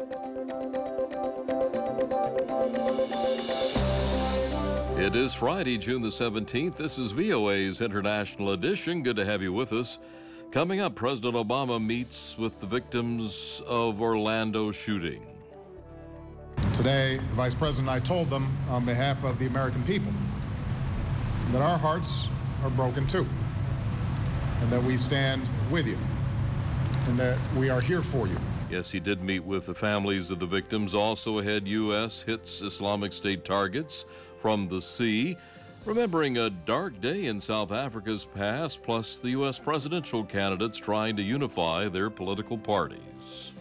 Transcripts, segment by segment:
It is Friday, June the 17th. This is VOA's International Edition. Good to have you with us. Coming up, President Obama meets with the victims of Orlando shooting. Today, the Vice President and I told them on behalf of the American people that our hearts are broken too, and that we stand with you, and that we are here for you. Yes, he did meet with the families of the victims. Also ahead, U.S. hits Islamic State targets from the sea, remembering a dark day in South Africa's past, plus the U.S. presidential candidates trying to unify their political parties.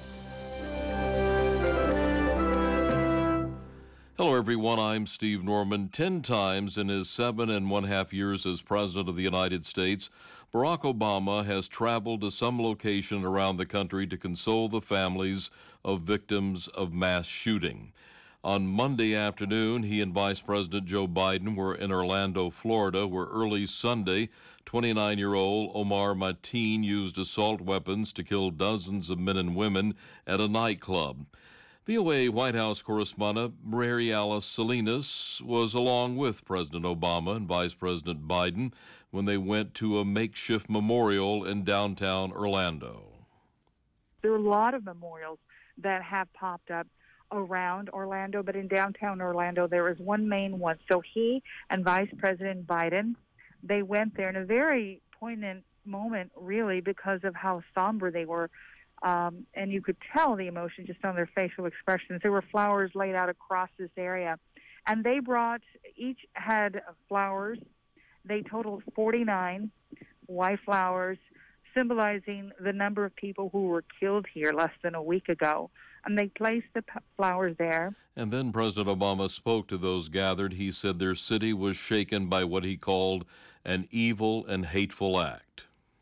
Hello, everyone. I'm Steve Norman. 10 times in his 7.5 years as President of the United States, Barack Obama has traveled to some location around the country to console the families of victims of mass shooting. On Monday afternoon, he and Vice President Joe Biden were in Orlando, Florida, where early Sunday, 29-year-old Omar Mateen used assault weapons to kill dozens of men and women at a nightclub. VOA White House correspondent Mary Alice Salinas was along with President Obama and Vice President Biden when they went to a makeshift memorial in downtown Orlando. There are a lot of memorials that have popped up around Orlando, but in downtown Orlando there is one main one. So he and Vice President Biden, they went there in a very poignant moment, really, because of how somber they were. And you could tell the emotion just on their facial expressions. There were flowers laid out across this area. And they brought, each had flowers. They totaled 49 white flowers, symbolizing the number of people who were killed here less than a week ago. And they placed the flowers there. And then President Obama spoke to those gathered. He said their city was shaken by what he called an evil and hateful act.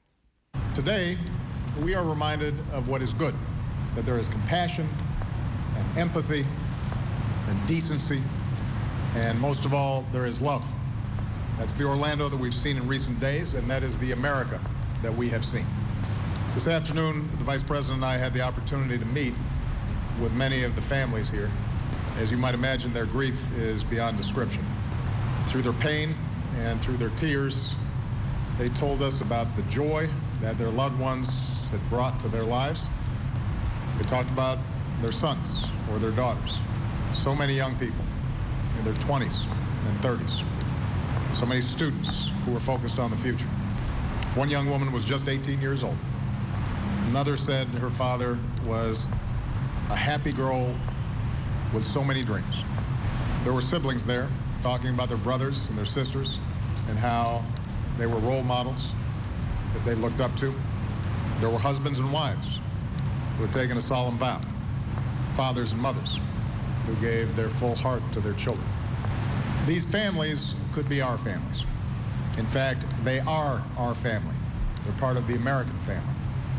Today, we are reminded of what is good, that there is compassion and empathy and decency, and most of all, there is love. That's the Orlando that we've seen in recent days, and that is the America that we have seen. This afternoon, the Vice President and I had the opportunity to meet with many of the families here. As you might imagine, their grief is beyond description. Through their pain and through their tears, they told us about the joy that their loved ones had brought to their lives. They talked about their sons or their daughters. So many young people in their 20s and 30s. So many students who were focused on the future. One young woman was just 18 years old. Another said her father was a happy girl with so many dreams. There were siblings there talking about their brothers and their sisters and how they were role models that they looked up to. There were husbands and wives who had taken a solemn vow, fathers and mothers who gave their full heart to their children. These families could be our families. In fact, they are our family. They're part of the American family.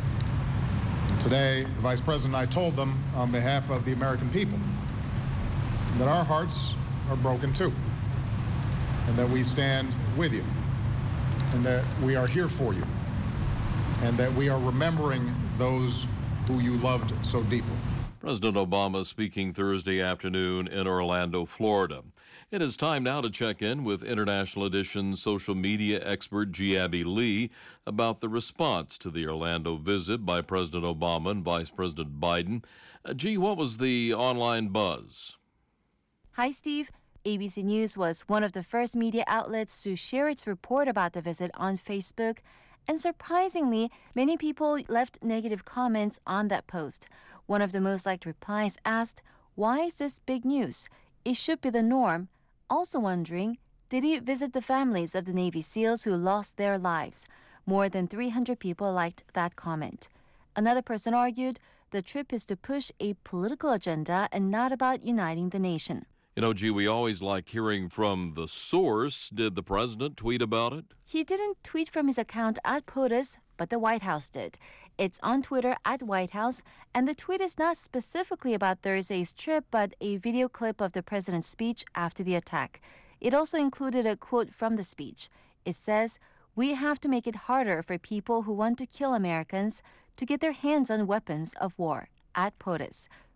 And today, the Vice President and I told them on behalf of the American people that our hearts are broken too, and that we stand with you, and that we are here for you, and that we are remembering those who you loved so deeply. President Obama speaking Thursday afternoon in Orlando, Florida. It is time now to check in with International Edition social media expert G. Abby Lee about the response to the Orlando visit by President Obama and Vice President Biden. G, what was the online buzz? Hi, Steve. ABC News was one of the first media outlets to share its report about the visit on Facebook. And surprisingly, many people left negative comments on that post. One of the most liked replies asked, "Why is this big news? It should be the norm." Also wondering, did he visit the families of the Navy SEALs who lost their lives? More than 300 people liked that comment. Another person argued the trip is to push a political agenda and not about uniting the nation. You know, G, we always like hearing from the source. Did the president tweet about it? He didn't tweet from his account at POTUS, but the White House did. It's on Twitter at White House, and the tweet is not specifically about Thursday's trip, but a video clip of the president's speech after the attack. It also included a quote from the speech. It says, "We have to make it harder for people who want to kill Americans to get their hands on weapons of war," at POTUS.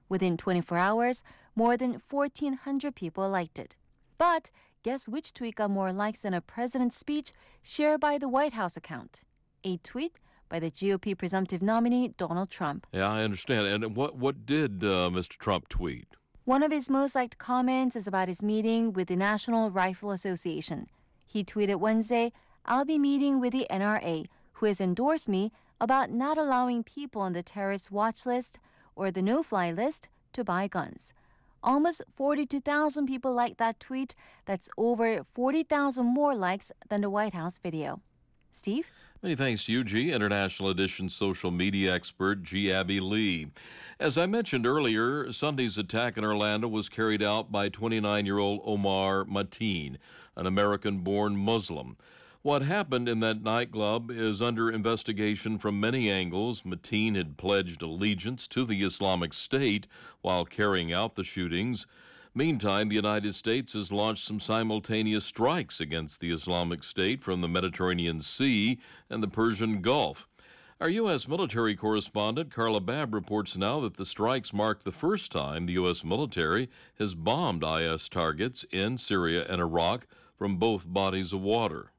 Within 24 hours, more than 1,400 people liked it. But guess which tweet got more likes than a president's speech shared by the White House account? A tweet by the GOP presumptive nominee, Donald Trump. Yeah, I understand. And what did Mr. Trump tweet? One of his most liked comments is about his meeting with the National Rifle Association. He tweeted Wednesday, "I'll be meeting with the NRA, who has endorsed me about not allowing people on the terrorist watch list or the no-fly list to buy guns." Almost 42,000 people liked that tweet. That's over 40,000 more likes than the White House video. Steve? Many thanks to you, G. International Edition social media expert G. Abby Lee. As I mentioned earlier, Sunday's attack in Orlando was carried out by 29-year-old Omar Mateen, an American-born Muslim. What happened in that nightclub is under investigation from many angles. Mateen had pledged allegiance to the Islamic State while carrying out the shootings. Meantime, the United States has launched some simultaneous strikes against the Islamic State from the Mediterranean Sea and the Persian Gulf. Our U.S. military correspondent Carla Babb reports now that the strikes mark the first time the U.S. military has bombed IS targets in Syria and Iraq from both bodies of water.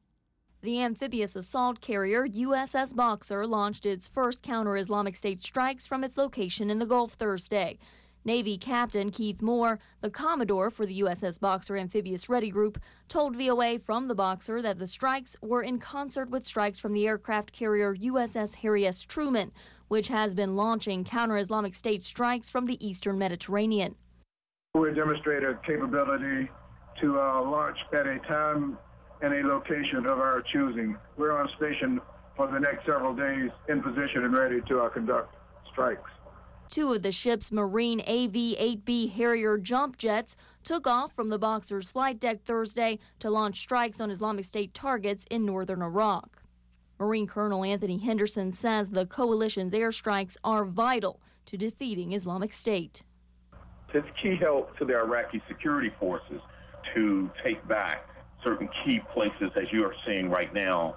The amphibious assault carrier USS Boxer launched its first counter-Islamic State strikes from its location in the Gulf Thursday. Navy Captain Keith Moore, the Commodore for the USS Boxer Amphibious Ready Group, told VOA from the Boxer that the strikes were in concert with strikes from the aircraft carrier USS Harry S. Truman, which has been launching counter-Islamic State strikes from the eastern Mediterranean. We demonstrated capability to launch at a time and a location of our choosing. We're on station for the next several days in position and ready to conduct strikes. Two of the ship's Marine AV-8B Harrier jump jets took off from the Boxer's flight deck Thursday to launch strikes on Islamic State targets in northern Iraq. Marine Colonel Anthony Henderson says the coalition's airstrikes are vital to defeating Islamic State. It's key help to the Iraqi security forces to take back certain key places, as you are seeing right now,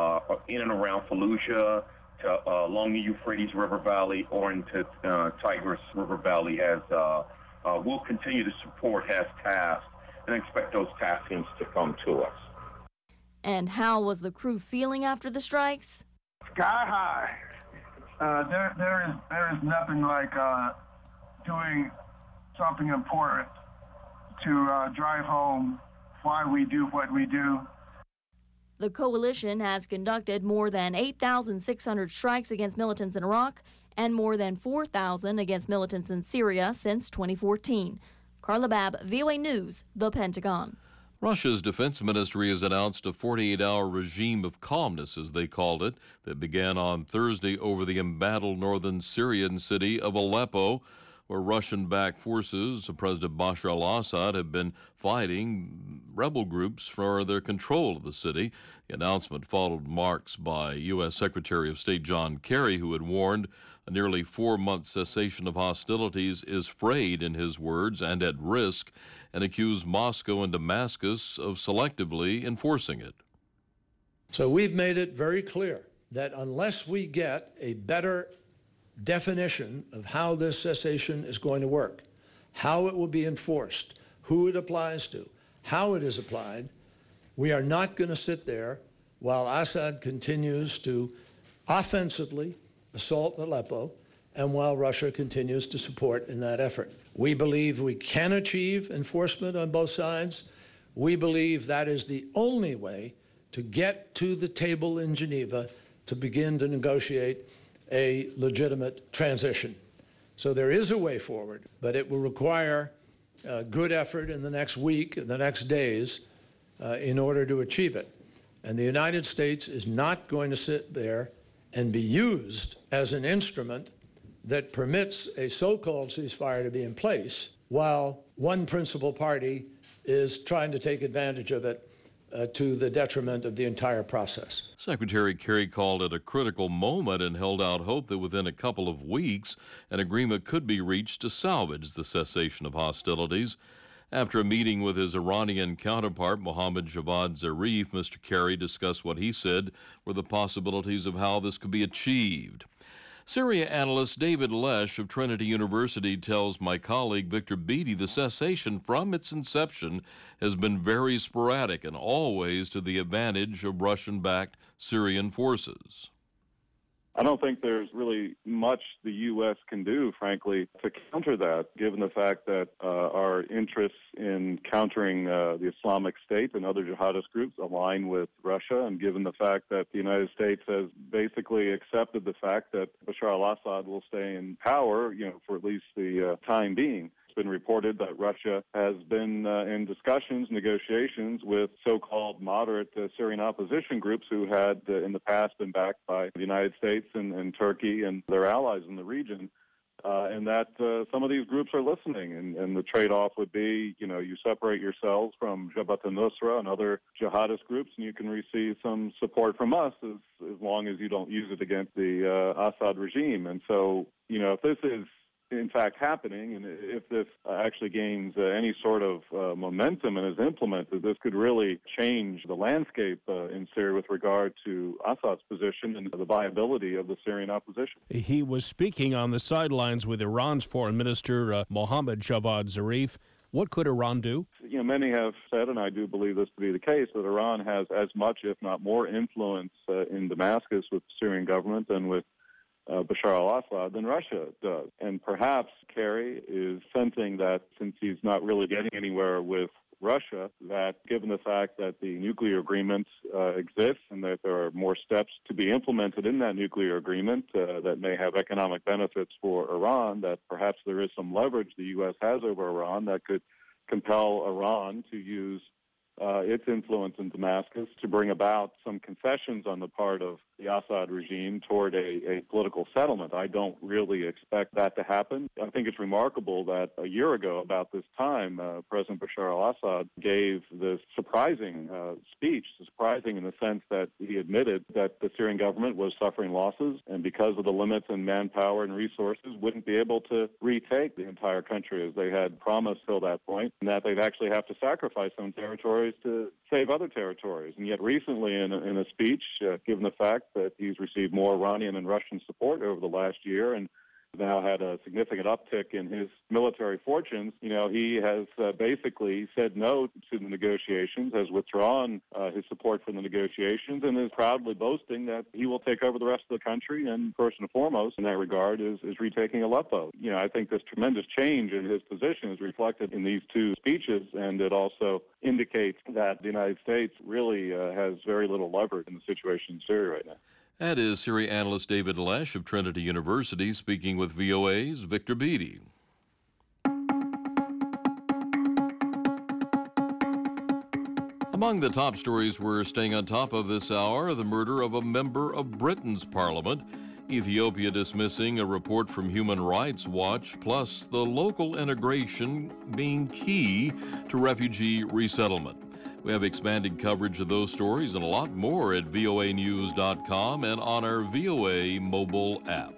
in and around Fallujah, along the Euphrates River Valley, or into Tigris River Valley, as we'll continue to support has tasked and expect those taskings to come to us. And how was the crew feeling after the strikes? Sky high. There is nothing like doing something important to drive home why we do what we do. The coalition has conducted more than 8,600 strikes against militants in Iraq and more than 4,000 against militants in Syria since 2014. Carla Babb, VOA News, The Pentagon. Russia's defense ministry has announced a 48-hour regime of calmness, as they called it, that began on Thursday over the embattled northern Syrian city of Aleppo, where Russian-backed forces, President Bashar al-Assad, have been fighting rebel groups for their control of the city. The announcement followed remarks by U.S. Secretary of State John Kerry, who had warned a nearly 4-month cessation of hostilities is frayed, in his words, and at risk, and accused Moscow and Damascus of selectively enforcing it. So we've made it very clear that unless we get a better definition of how this cessation is going to work, how it will be enforced, who it applies to, how it is applied, we are not going to sit there while Assad continues to offensively assault Aleppo and while Russia continues to support in that effort. We believe we can achieve enforcement on both sides. We believe that is the only way to get to the table in Geneva to begin to negotiate a legitimate transition. So there is a way forward, but it will require good effort in the next week and the next days in order to achieve it. And the United States is not going to sit there and be used as an instrument that permits a so-called ceasefire to be in place while one principal party is trying to take advantage of it to the detriment of the entire process. Secretary Kerry called it a critical moment and held out hope that within a couple of weeks, an agreement could be reached to salvage the cessation of hostilities. After a meeting with his Iranian counterpart, Mohammad Javad Zarif, Mr. Kerry discussed what he said were the possibilities of how this could be achieved. Syria analyst David Lesh of Trinity University tells my colleague Victor Beatty the cessation from its inception has been very sporadic and always to the advantage of Russian-backed Syrian forces. I don't think there's really much the U.S. can do, frankly, to counter that, given the fact that our interests in countering the Islamic State and other jihadist groups align with Russia, and given the fact that the United States has basically accepted the fact that Bashar al-Assad will stay in power, for at least the time being. It's been reported that Russia has been in discussions, negotiations with so-called moderate Syrian opposition groups who had in the past been backed by the United States and Turkey and their allies in the region, and that some of these groups are listening. And the trade-off would be, you separate yourselves from Jabhat al-Nusra and other jihadist groups, and you can receive some support from us as long as you don't use it against the Assad regime. And so, if this is in fact happening, and if this actually gains any sort of momentum and is implemented, this could really change the landscape in Syria with regard to Assad's position and the viability of the Syrian opposition. He was speaking on the sidelines with Iran's Foreign Minister Mohammad Javad Zarif. What could Iran do? Many have said, and I do believe this to be the case, that Iran has as much, if not more, influence in Damascus with the Syrian government and with Bashar al-Assad than Russia does. And perhaps Kerry is sensing that since he's not really getting anywhere with Russia, that given the fact that the nuclear agreement exists and that there are more steps to be implemented in that nuclear agreement that may have economic benefits for Iran, that perhaps there is some leverage the U.S. has over Iran that could compel Iran to use its influence in Damascus to bring about some concessions on the part of the Assad regime toward a political settlement. I don't really expect that to happen. I think it's remarkable that a year ago, about this time, President Bashar al-Assad gave this surprising speech, surprising in the sense that he admitted that the Syrian government was suffering losses and because of the limits in manpower and resources wouldn't be able to retake the entire country as they had promised till that point, and that they'd actually have to sacrifice some territories to save other territories. And yet recently in a speech, given the fact that he's received more Iranian and Russian support over the last year and now had a significant uptick in his military fortunes, he has basically said no to the negotiations, has withdrawn his support for the negotiations, and is proudly boasting that he will take over the rest of the country, and first and foremost in that regard is retaking Aleppo. I think this tremendous change in his position is reflected in these two speeches, and it also indicates that the United States really has very little leverage in the situation in Syria right now. That is Syria analyst David Lesh of Trinity University speaking with VOA's Victor Beatty. Among the top stories we're staying on top of this hour, the murder of a member of Britain's parliament, Ethiopia dismissing a report from Human Rights Watch, plus the local integration being key to refugee resettlement. We have expanded coverage of those stories and a lot more at voanews.com and on our VOA mobile app.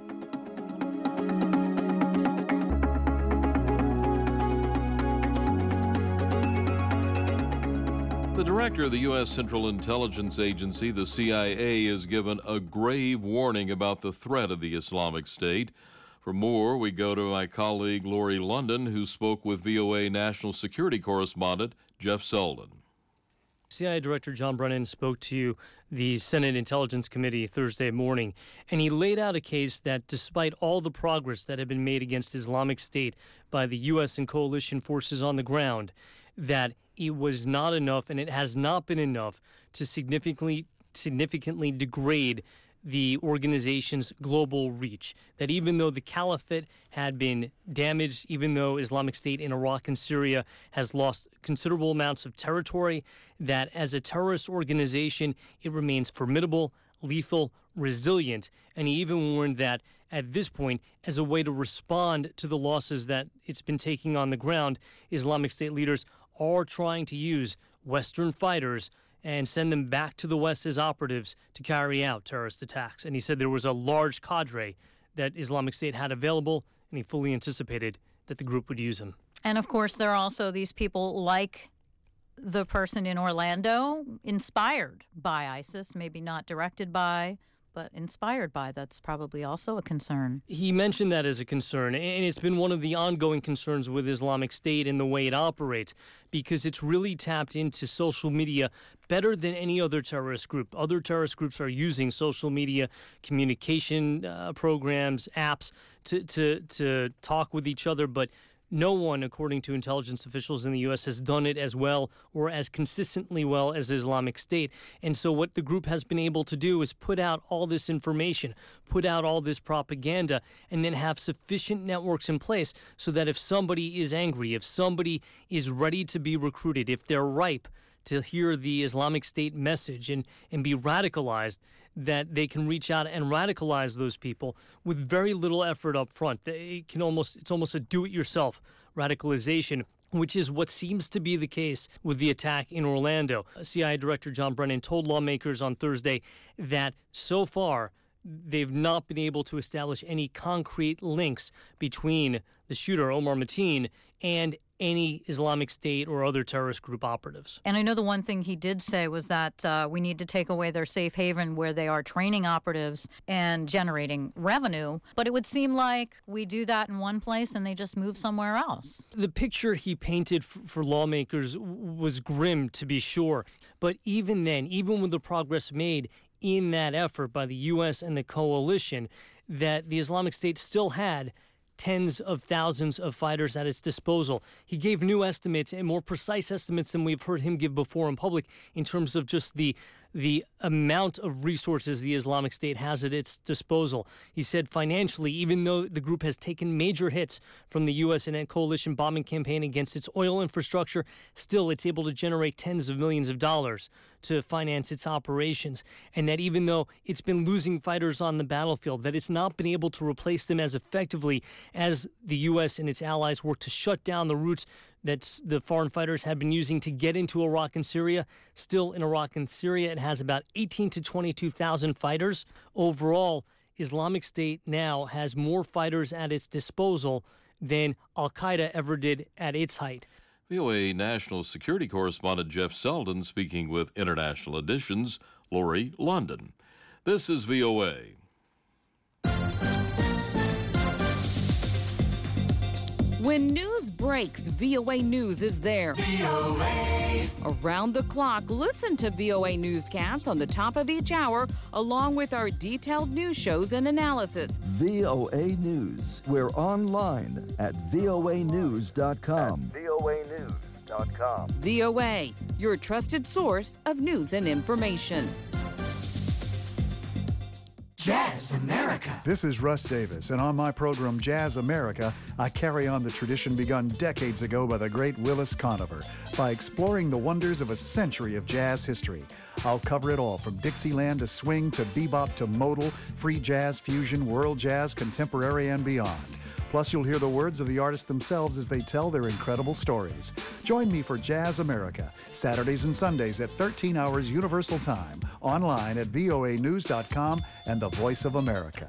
The director of the U.S. Central Intelligence Agency, the CIA, has given a grave warning about the threat of the Islamic State. For more, we go to my colleague Lori London, who spoke with VOA national security correspondent Jeff Selden. CIA Director John Brennan spoke to the Senate Intelligence Committee Thursday morning, and he laid out a case that despite all the progress that had been made against Islamic State by the U.S. and coalition forces on the ground, that it was not enough, and it has not been enough to significantly degrade the organization's global reach. That even though the caliphate had been damaged, even though Islamic State in Iraq and Syria has lost considerable amounts of territory, that as a terrorist organization, it remains formidable, lethal, resilient. And he even warned that at this point, as a way to respond to the losses that it's been taking on the ground, Islamic State leaders are trying to use Western fighters and send them back to the West as operatives to carry out terrorist attacks. And he said there was a large cadre that Islamic State had available, and he fully anticipated that the group would use them. And of course, there are also these people like the person in Orlando, inspired by ISIS, maybe not directed by, but inspired by. That's probably also a concern. He mentioned that as a concern, and it's been one of the ongoing concerns with Islamic State and the way it operates, because it's really tapped into social media better than any other terrorist group. Other terrorist groups are using social media communication programs, apps to talk with each other, but no one, according to intelligence officials in the U.S., has done it as well or as consistently well as Islamic State. And so what the group has been able to do is put out all this information, put out all this propaganda, and then have sufficient networks in place so that if somebody is angry, if somebody is ready to be recruited, if they're ripe to hear the Islamic State message and be radicalized, that they can reach out and radicalize those people with very little effort up front. It's almost a do-it-yourself radicalization, which is what seems to be the case with the attack in Orlando. CIA Director John Brennan told lawmakers on Thursday that so far they've not been able to establish any concrete links between the shooter, Omar Mateen, and any Islamic State or other terrorist group operatives. And I know the one thing he did say was that we need to take away their safe haven where they are training operatives and generating revenue. But it would seem like we do that in one place and they just move somewhere else. The picture he painted for lawmakers was grim, to be sure. But even then, even with the progress made in that effort by the U.S. and the coalition, that the Islamic State still had tens of thousands of fighters at its disposal. He gave new estimates and more precise estimates than we've heard him give before in public in terms of just the amount of resources the Islamic State has at its disposal. He said financially, even though the group has taken major hits from the U.S. and coalition bombing campaign against its oil infrastructure, still it's able to generate tens of millions of dollars to finance its operations. And that even though it's been losing fighters on the battlefield, that it's not been able to replace them as effectively as the U.S. and its allies work to shut down the routes that the foreign fighters had been using to get into Iraq and Syria. Still in Iraq and Syria, it has about 18 to 22,000 fighters. Overall, Islamic State now has more fighters at its disposal than Al-Qaeda ever did at its height. VOA National Security Correspondent Jeff Selden speaking with International Edition's Lori London. This is VOA. When news breaks, VOA News is there. VOA. Around the clock, listen to VOA Newscasts on the top of each hour, along with our detailed news shows and analysis. VOA News. We're online at voanews.com. voanews.com. VOA, your trusted source of news and information. Jazz America. This is Russ Davis, and on my program Jazz America, I carry on the tradition begun decades ago by the great Willis Conover by exploring the wonders of a century of jazz history. I'll cover it all from Dixieland to swing to bebop to modal, free jazz, fusion, world jazz, contemporary, and beyond. Plus, you'll hear the words of the artists themselves as they tell their incredible stories. Join me for Jazz America, Saturdays and Sundays at 13 hours Universal Time, online at voanews.com and the Voice of America.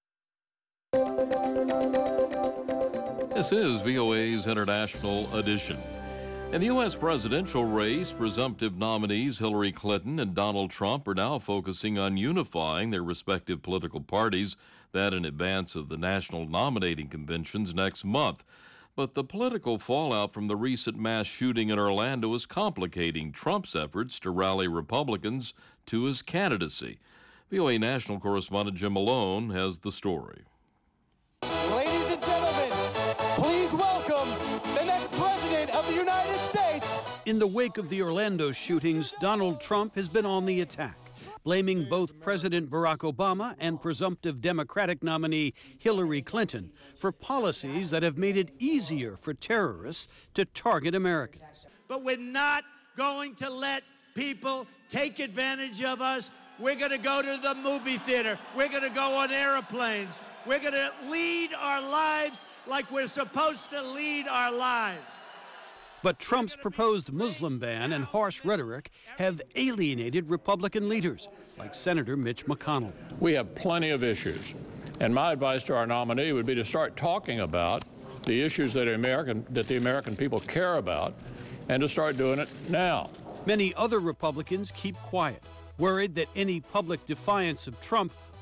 This is VOA's International Edition. In the U.S. presidential race, presumptive nominees Hillary Clinton and Donald Trump are now focusing on unifying their respective political parties, that in advance of the national nominating conventions next month. But the political fallout from the recent mass shooting in Orlando is complicating Trump's efforts to rally Republicans to his candidacy. VOA national correspondent Jim Malone has the story. Ladies and gentlemen, please welcome the next president of the United States. In the wake of the Orlando shootings, Donald Trump has been on the attack, blaming both President Barack Obama and presumptive Democratic nominee Hillary Clinton for policies that have made it easier for terrorists to target Americans. But we're not going to let people take advantage of us. We're going to go to the movie theater. We're going to go on airplanes. We're going to lead our lives like we're supposed to lead our lives. But Trump's proposed Muslim ban and harsh rhetoric have alienated Republican leaders, like Senator Mitch McConnell. We have plenty of issues, and my advice to our nominee would be to start talking about the issues that the American people care about, and to start doing it now. Many other Republicans keep quiet, worried that any public defiance of Trump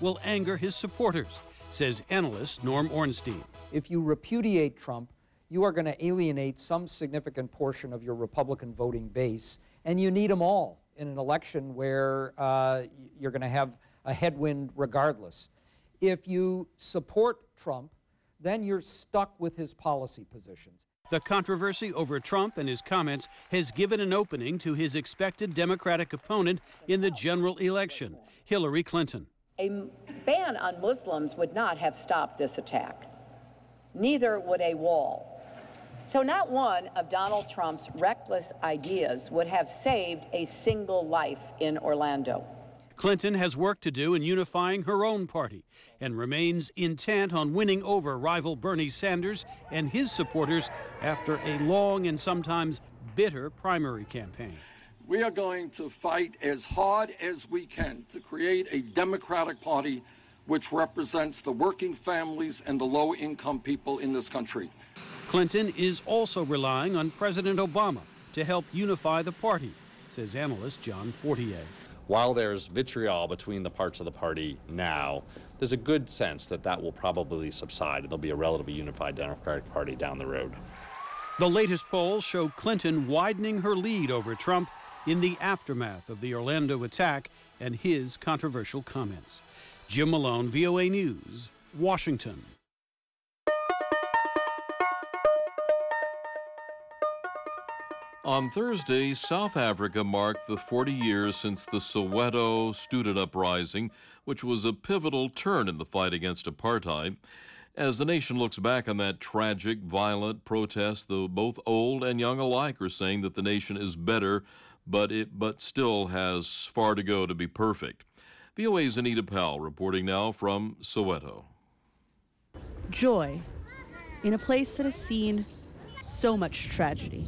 will anger his supporters, says analyst Norm Ornstein. If you repudiate Trump, you are going to alienate some significant portion of your Republican voting base, and you need them all in an election where you're going to have a headwind regardless. If you support Trump, then you're stuck with his policy positions. The controversy over Trump and his comments has given an opening to his expected Democratic opponent in the general election, Hillary Clinton. A ban on Muslims would not have stopped this attack. Neither would a wall. So not one of Donald Trump's reckless ideas would have saved a single life in Orlando. Clinton has work to do in unifying her own party and remains intent on winning over rival Bernie Sanders and his supporters after a long and sometimes bitter primary campaign. We are going to fight as hard as we can to create a Democratic Party which represents the working families and the low-income people in this country. Clinton is also relying on President Obama to help unify the party, says analyst John Fortier. While there's vitriol between the parts of the party now, there's a good sense that that will probably subside and there'll be a relatively unified Democratic Party down the road. The latest polls show Clinton widening her lead over Trump in the aftermath of the Orlando attack and his controversial comments. Jim Malone, VOA News, Washington. On Thursday, South Africa marked the 40 years since the Soweto student uprising, which was a pivotal turn in the fight against apartheid. As the nation looks back on that tragic, violent protest, though both old and young alike are saying that the nation is better, but still has far to go to be perfect. VOA's Anita Powell reporting now from Soweto. Joy in a place that has seen so much tragedy.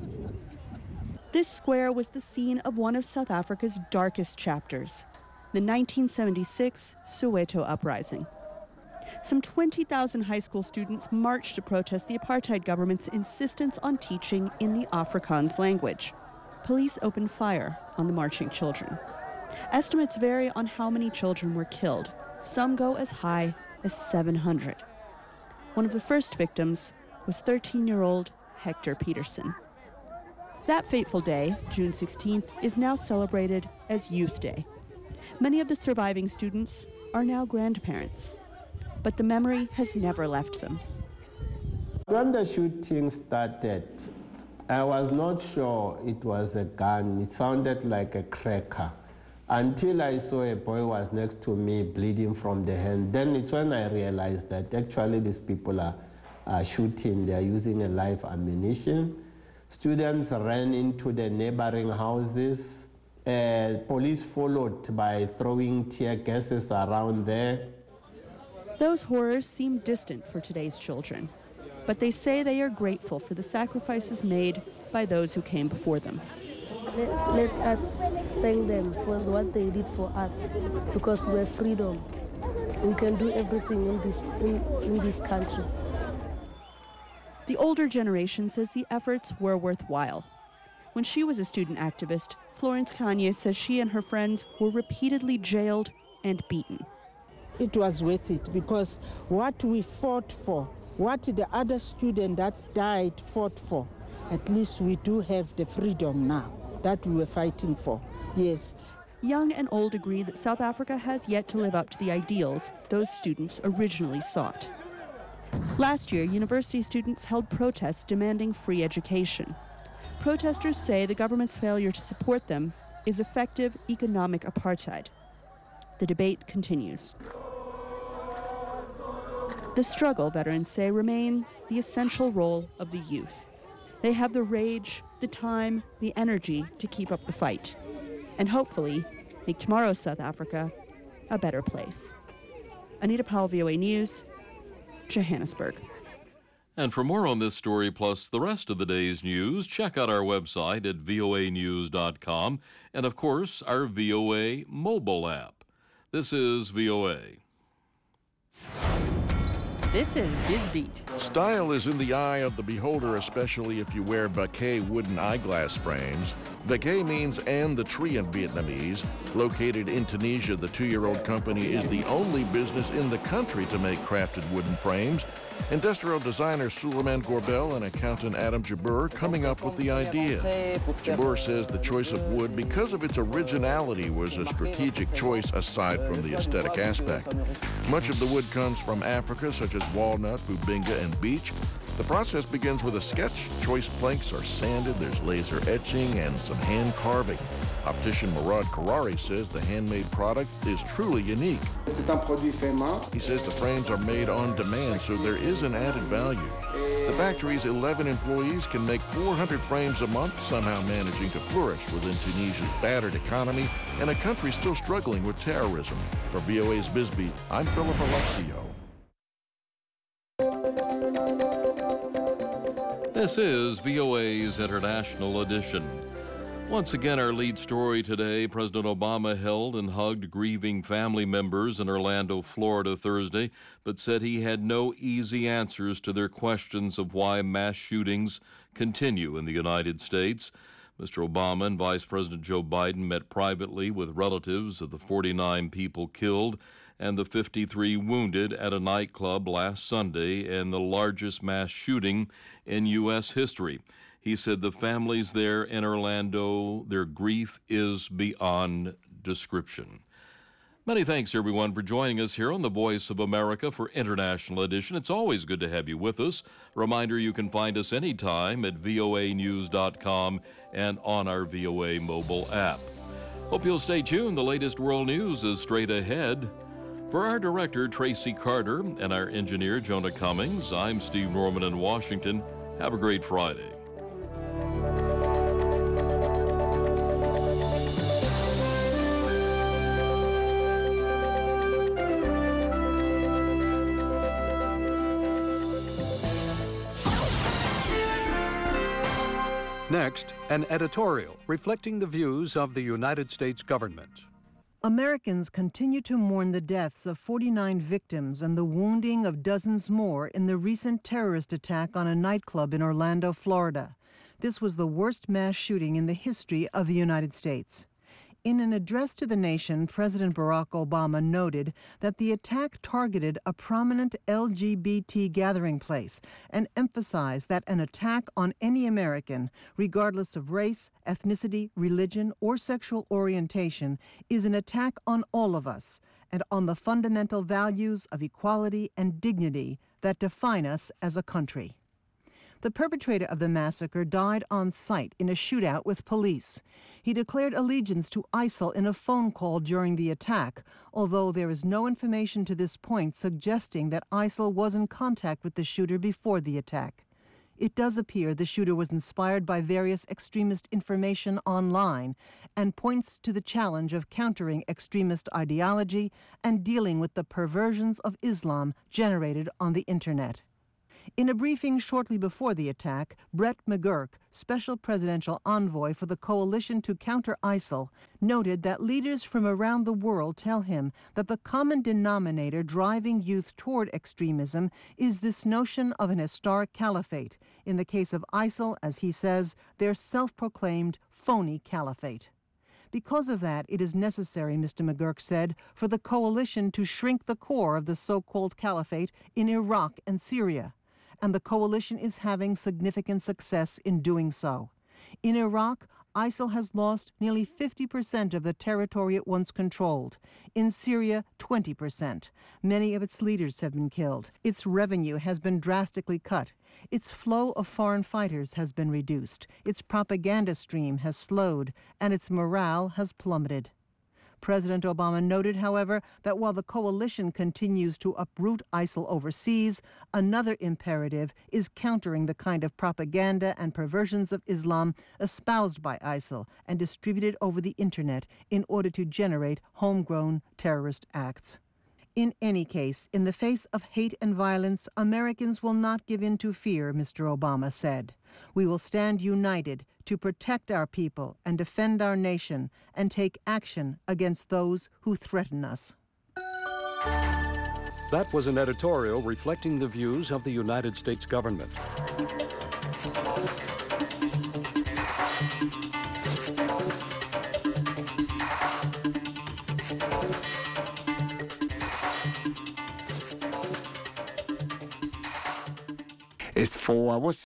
This square was the scene of one of South Africa's darkest chapters, the 1976 Soweto uprising. Some 20,000 high school students marched to protest the apartheid government's insistence on teaching in the Afrikaans language. Police opened fire on the marching children. Estimates vary on how many children were killed. Some go as high as 700. One of the first victims was 13-year-old Hector Peterson. That fateful day, June 16th, is now celebrated as Youth Day. Many of the surviving students are now grandparents, but the memory has never left them. When the shooting started, I was not sure it was a gun. It sounded like a cracker. Until I saw a boy was next to me bleeding from the hand. Then it's when I realized that actually these people are shooting. They are using a live ammunition. Students ran into the neighboring houses. Police followed by throwing tear gases around there. Those horrors seem distant for today's children, but they say they are grateful for the sacrifices made by those who came before them. Let us thank them for what they did for us, because we have freedom. We can do everything in this country. The older generation says the efforts were worthwhile. When she was a student activist, Florence Kanye says she and her friends were repeatedly jailed and beaten. It was worth it because what we fought for, what the other student that died fought for, at least we do have the freedom now that we were fighting for. Yes. Young and old agree that South Africa has yet to live up to the ideals those students originally sought. Last year, university students held protests demanding free education. Protesters say the government's failure to support them is effective economic apartheid. The debate continues. The struggle, veterans say, remains the essential role of the youth. They have the rage, the time, the energy to keep up the fight, and hopefully make tomorrow's South Africa a better place. Anita Powell, VOA News, Johannesburg. And for more on this story, plus the rest of the day's news, check out our website at voanews.com and, of course, our VOA mobile app. This is VOA. This is BizBeat. Style is in the eye of the beholder, especially if you wear Baquet wooden eyeglass frames. Baquet means "and the tree" in Vietnamese. Located in Tunisia, the 2-year-old company is the only business in the country to make crafted wooden frames. Industrial designer Suleiman Gorbel and accountant Adam Jabeur coming up with the idea. Jabeur says the choice of wood, because of its originality, was a strategic choice aside from the aesthetic aspect. Much of the wood comes from Africa, such as walnut, bubinga, and beech. The process begins with a sketch. Choice planks are sanded, there's laser etching, and some hand carving. Optician Murad Karari says the handmade product is truly unique. He says the frames are made on demand, so there is an added value. The factory's 11 employees can make 400 frames a month, somehow managing to flourish within Tunisia's battered economy and a country still struggling with terrorism. For VOA's BizBeat, I'm Philip Alexio. This is VOA's International Edition. Once again, our lead story today, President Obama held and hugged grieving family members in Orlando, Florida Thursday, but said he had no easy answers to their questions of why mass shootings continue in the United States. Mr. Obama and Vice President Joe Biden met privately with relatives of the 49 people killed and the 53 wounded at a nightclub last Sunday in the largest mass shooting in U.S. history. He said the families there in Orlando, their grief is beyond description. Many thanks, everyone, for joining us here on the Voice of America for International Edition. It's always good to have you with us. Reminder, you can find us anytime at voanews.com and on our VOA mobile app. Hope you'll stay tuned. The latest world news is straight ahead. For our director, Tracy Carter, and our engineer, Jonah Cummings, I'm Steve Norman in Washington. Have a great Friday. Next, an editorial reflecting the views of the United States government. Americans continue to mourn the deaths of 49 victims and the wounding of dozens more in the recent terrorist attack on a nightclub in Orlando, Florida. This was the worst mass shooting in the history of the United States. In an address to the nation, President Barack Obama noted that the attack targeted a prominent LGBT gathering place and emphasized that an attack on any American, regardless of race, ethnicity, religion, or sexual orientation, is an attack on all of us and on the fundamental values of equality and dignity that define us as a country. The perpetrator of the massacre died on site in a shootout with police. He declared allegiance to ISIL in a phone call during the attack, although there is no information to this point suggesting that ISIL was in contact with the shooter before the attack. It does appear the shooter was inspired by various extremist information online and points to the challenge of countering extremist ideology and dealing with the perversions of Islam generated on the Internet. In a briefing shortly before the attack, Brett McGurk, special presidential envoy for the coalition to counter ISIL, noted that leaders from around the world tell him that the common denominator driving youth toward extremism is this notion of an historic caliphate. In the case of ISIL, as he says, their self-proclaimed phony caliphate. Because of that, it is necessary, Mr. McGurk said, for the coalition to shrink the core of the so-called caliphate in Iraq and Syria. And the coalition is having significant success in doing so. In Iraq, ISIL has lost nearly 50% of the territory it once controlled. In Syria, 20%. Many of its leaders have been killed. Its revenue has been drastically cut. Its flow of foreign fighters has been reduced. Its propaganda stream has slowed, and its morale has plummeted. President Obama noted, however, that while the coalition continues to uproot ISIL overseas, another imperative is countering the kind of propaganda and perversions of Islam espoused by ISIL and distributed over the Internet in order to generate homegrown terrorist acts. In any case, in the face of hate and violence, Americans will not give in to fear, Mr. Obama said. We will stand united to protect our people and defend our nation and take action against those who threaten us. That was an editorial reflecting the views of the United States government. It's 4 hours.